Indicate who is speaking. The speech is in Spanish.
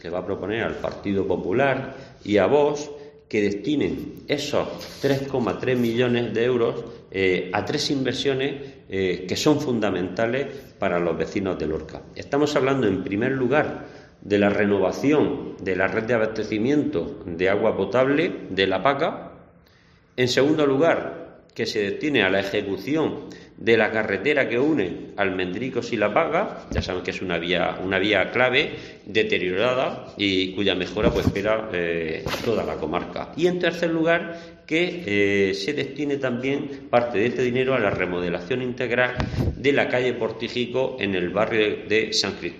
Speaker 1: le va a proponer al Partido Popular y a Vox que destinen esos 3,3 millones de euros a 3 inversiones que son fundamentales para los vecinos de Lorca. Estamos hablando, en primer lugar, de la renovación de la red de abastecimiento de agua potable de La Paca. En segundo lugar, que se destine a la ejecución de la carretera que une Almendricos y La Paca. Ya saben que es una vía clave, deteriorada y cuya mejora pues espera toda la comarca. Y en tercer lugar, que se destine también parte de este dinero a la remodelación integral de la calle Portígico en el barrio de San Cristóbal.